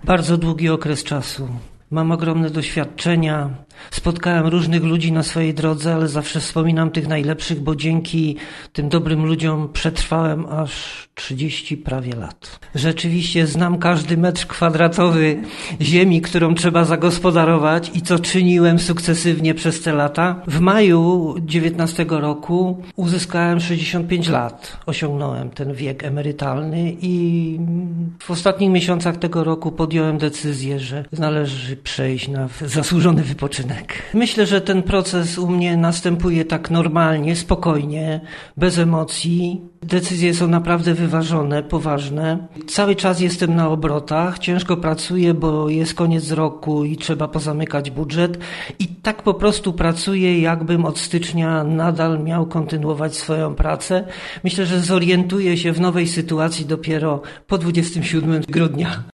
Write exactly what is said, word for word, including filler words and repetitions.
Bardzo długi okres czasu. Mam ogromne doświadczenia, spotkałem różnych ludzi na swojej drodze, ale zawsze wspominam tych najlepszych, bo dzięki tym dobrym ludziom przetrwałem aż trzydzieści prawie lat. Rzeczywiście znam każdy metr kwadratowy ziemi, którą trzeba zagospodarować i co czyniłem sukcesywnie przez te lata. W maju dziewiętnastego roku uzyskałem sześćdziesiąt pięć lat. Osiągnąłem ten wiek emerytalny i w ostatnich miesiącach tego roku podjąłem decyzję, że należy przejść na zasłużony wypoczynek. Myślę, że ten proces u mnie następuje tak normalnie, spokojnie, bez emocji. Decyzje są naprawdę wyważone, poważne. Cały czas jestem na obrotach, ciężko pracuję, bo jest koniec roku i trzeba pozamykać budżet. I tak po prostu pracuję, jakbym od stycznia nadal miał kontynuować swoją pracę. Myślę, że zorientuję się w nowej sytuacji dopiero po dwudziestego siódmego grudnia.